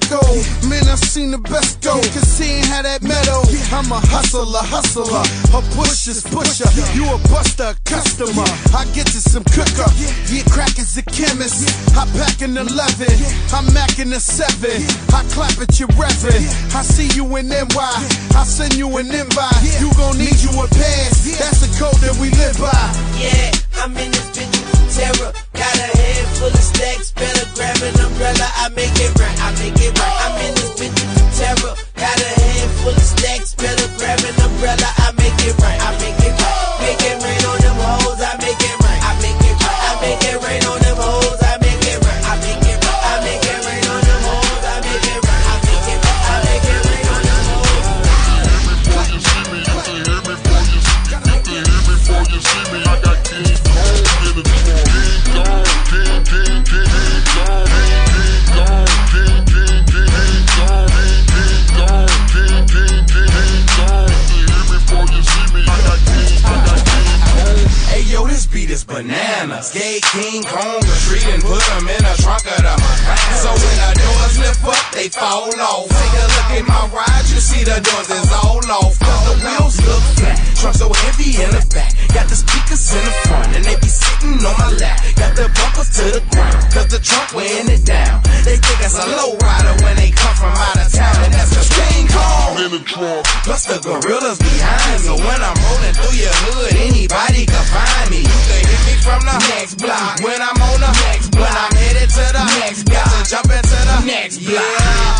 go. Man, I seen the best go, cause he ain't had that metal. I'm a hustler, a pusher's pusher. You a buster, customer. I get to some cooker. Yeah, crack is a chemist. I pack an 11. I'm macking a 7. I clap at your revvin'. I see you in NY. I send you an invite. You gon' need you a pass. That's the code that we live by. Yeah, I'm in this bitch with terror. Got a head full of stacks. Better grab an umbrella. I make it right. I make it right. I'm in this bitch with terror. Got a head full of stacks. Better grab an umbrella. I make it right. I make it right. Make it rain on them hoes. I make it right. I make it right. I make it rain on them hoes. I make it right. I make it right. I make it rain on them hoes. I make it right. I make it right. I make it rain on them hoes. Before you see me, you can hear me before you see me. I got King Kong in the trunk. King Kong, King, King, King, King Kong, King Kong, King, King, King, King Kong, King Kong, King, King, King, King Kong. You can hear me before you see me. I got King Kong. Hey yo, this beat is bananas. Gay King Kong a treat and put him in the trunk of the Macan. So when the doors lift up, they fall off. Take a look at my ride, you see the doors is all off. Cause the wheels look flat, trunk so heavy in the back. Got the speakers in the front and they be sitting on my lap. Got the bumpers to the ground, cause the trunk weighing it down. They think it's a low rider when they come from out of town. And that's cause King Kong In the trunk. plus the gorillas behind. So when I'm rolling through your hood, anybody can find me. You can hit me from the next block. When I'm on the next block, when I'm headed to the next block, got to jump into the next block.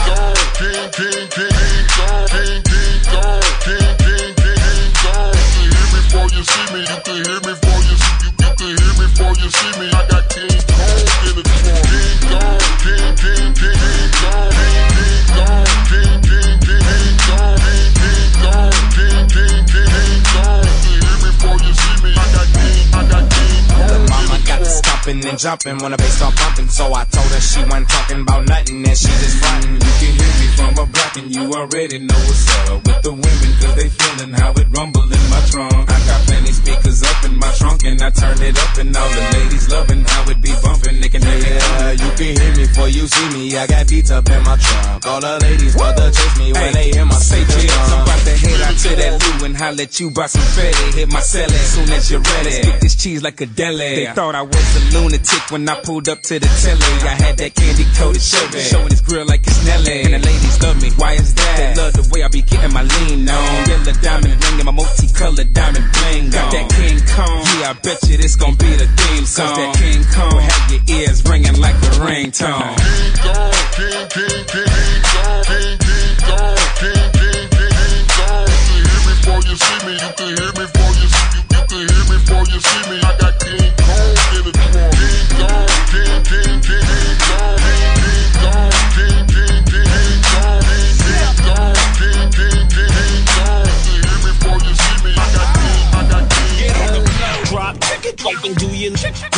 King, King, King, King Kong, King, King Kong, King, King, King, King Kong. You can hear me before you see me. You can hear me before you see me. You can hear me before you see me. I got King Kong in the trunk. King Kong, King, King, King, King Kong, King Kong, King, King, King, King Kong, King Kong, King, King, King, King Kong. You can hear me before you see me. I got King Kong. The mama got to stomping and jumping when the bass start pumping. So I told her she wasn't talking about nothing and she just frontin'. You can hear me from a block and you already know what's up with the women, cause they feeling how it rumble in my trunk. I got plenty speakers up in my trunk and I turn it up and all the ladies loving how it be bumping. They can hear it. You can hear me before you see me. I got beats up in my trunk. All the ladies want to chase me when they hear my say speakers. chill. I'm about to head out to that Lou and holler at you about some fatty. Hit my celly as soon as you're ready. Stick this cheese like a deli. They thought I was a lunatic when I pulled up to the telly. I had that candy coated Chevy, showing his grill like it's Nelly. And the ladies love me. Why is that? They love the way I be getting my lean on. Yellow diamond ring and my multicolored diamond bling. Got that King Kong. Yeah, I bet you this gon' be the theme song. Cause that King Kong will have your ears ringing like a ringtone. King Kong, King, King, King, King Kong, King, King Kong, King, King, King, King Kong. You can hear me before you see me. You can hear me before you see me. You can hear me before you see me. I got King Kong in the trunk. King Kong, King, King, King, King Kong, King Kong, King, King, King, King Kong, King Kong, King, King, King, King Kong. You can hear me before you see me. I got King. Get on the floor, drop, and do your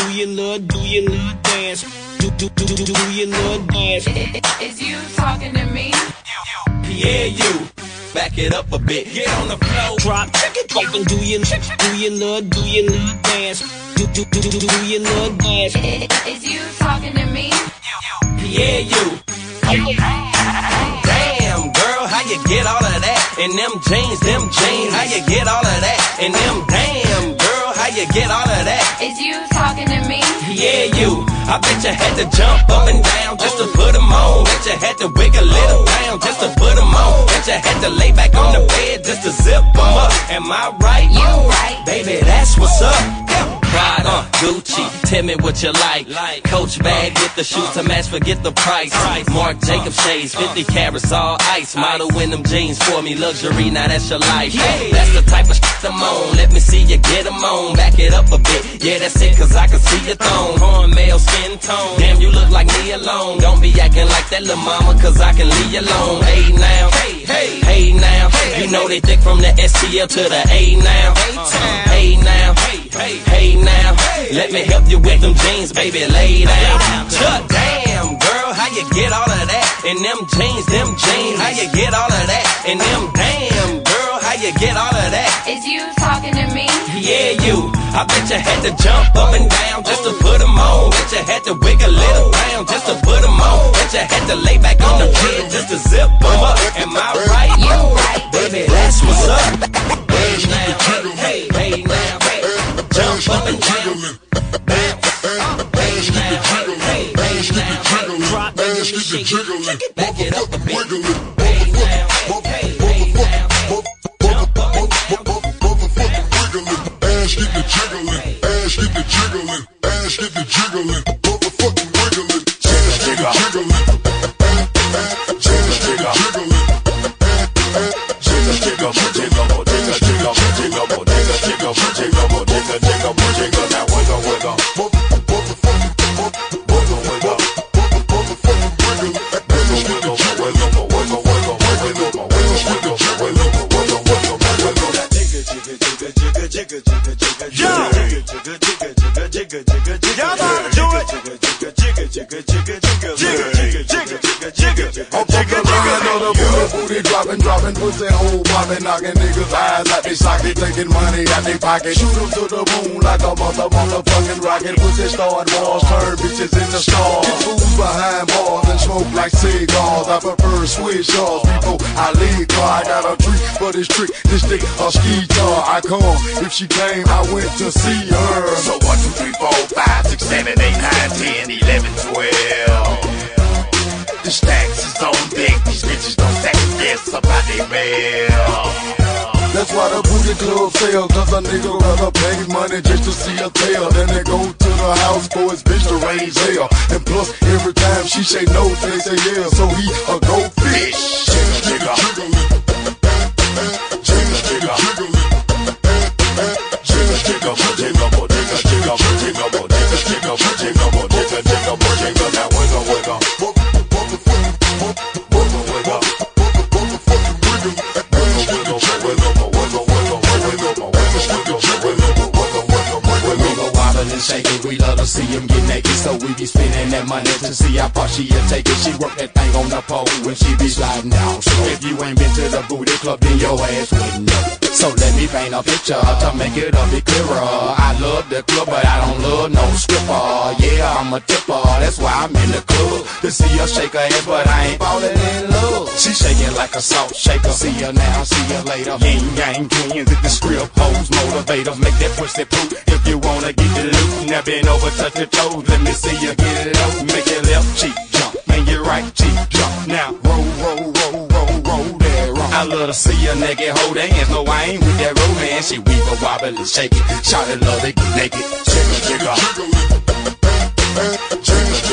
little dance. Do your little dance. Is you talking to me? Yeah, you. Back it up a bit. Get on the floor. Drop, and do your little dance. Do your little dance. Is you talking to me? Yeah, you. Damn, girl, how you get all of that? And them jeans, how you get all of that? And them damn, girl, how you get all of that? Is you talking to me? Yeah, you. I bet you had to jump up and down just to put them on. Bet you had to wiggle it around just to put them on. Bet you had to lay back on the bed just to zip them up. Am I right? You right. Baby, that's what's up. Prada, Gucci, tell me what you like. Coach bag with the shoes to match, forget the price. Marc Jacobs shades, 50 carats, all ice. Model in them jeans for me, luxury, now that's your life. That's the type of shit I'm on, let me see you get them on. Back it up a bit, yeah that's it, cause I can see your thong. Cornmeal skin tone, damn you look like me alone. Don't be acting like that little mama, cause I can leave you alone. Hey now, hey now, you know they thick from the STL to the A now. Hey now, hey now, let me help you with them jeans, baby, lay down. Damn, girl, how you get all of that? And them jeans, how you get all of that? And them damn, girl, how you get all of that? Is you talking to me? Yeah, you. I bet you had to jump up and down just to put them on. Bet you had to wiggle it around down just to put them on. Bet you had to lay back on the bed just to zip them up. Am I right? You right. Baby, that's what's up. Hey now, hey, hey now, hey. Jump up and down. Bounce. Hey now, hey, hey now, hey. Drop it, shake it, back it up a bit. Hey now, hey, hey now, hey. Jump up and down. Ass get the jiggling, ass get the jiggling, ass get the jiggling, motherfucking wiggling, ass get the jiggling, ass get the jiggling, now wiggle, wiggle, dropping, pussy hole poppin', knockin' niggas' eyes like they socket, taking money out they pocket. Shoot 'em to the moon like a motherfucking rocket. Pussy start wars, turn bitches into stars. Get fools behind bars and smoke like cigars. I prefer switch shots before I leave car. I got a treat for this trick, this dick a ski tar. I come, if she came, I went to see her. So 1, 2, 3, 4, 5, 6, 7, 8, 9, 10, 11, 12. The stacks is on deck, these bitches don't stack this up out they mail. That's why the booty club fail, cause a nigga rather pay money just to see a tail. Then they go to the house for his bitch to raise hell. And plus, every time she say no, they say yeah, so he a go fish. Jigga, we love to see him get naked, so we be spending that money to see how far she'll take it. She work that thing on the pole when she be sliding down slow. If you ain't been to the booty club, then your ass wouldn't know. So let me paint a picture to make it a bit clearer. I love the club, but I don't love no stripper. Yeah, I'm a tipper, that's why I'm in the club. To see her shake her ass, but I ain't falling in love. She shaking like a salt shaker. See her now, see her later. Yin yang twins at the strip pose motivators. Make that pussy poop if you wanna get the loot. Now bend over, touch your toes, let me see you get it out. Make your left cheek jump, and your right cheek jump. Now roll, roll, roll, roll, roll that wrong. I love to see a naked hold hands. No, I ain't with that romance. She weave a wobble and shake it. Shout it, love it, get naked. Jiggle, jiggle.